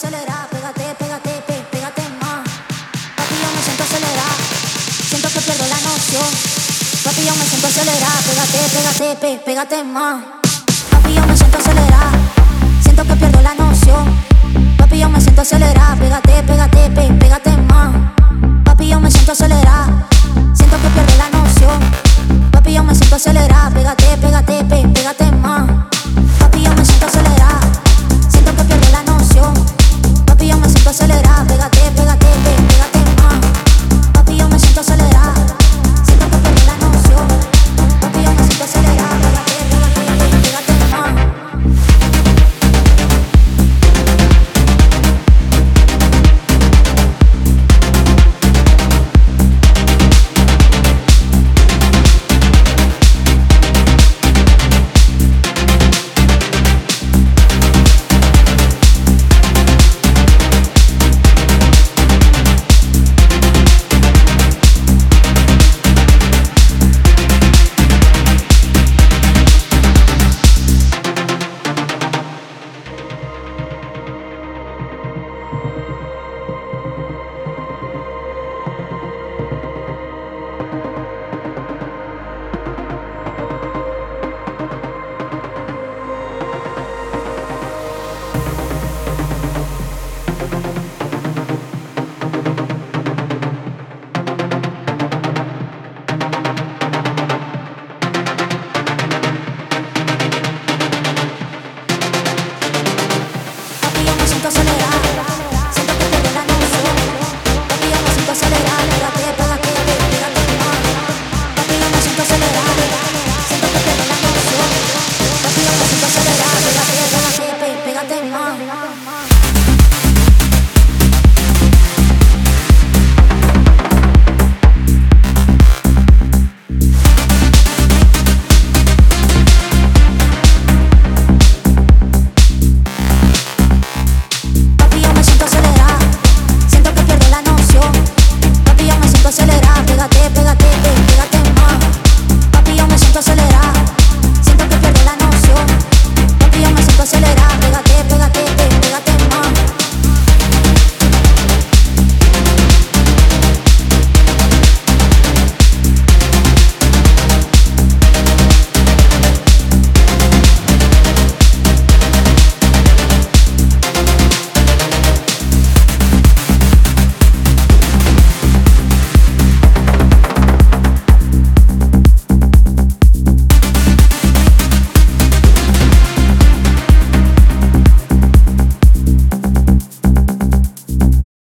acelerada, pégate, pégate, pégate más. Papi, yo me siento acelerada, siento que pierdo la noción. Papi, yo me siento acelerada, pégate, pégate, pégate más. Papi, yo me siento acelerada, siento que pierdo la noción. Papi, yo me siento acelerada, pégate, pégate, pégate más. Papi, yo me siento acelerada, siento que pierdo la noción. Papi, yo me siento acelerada, pégate, pégate, pégate.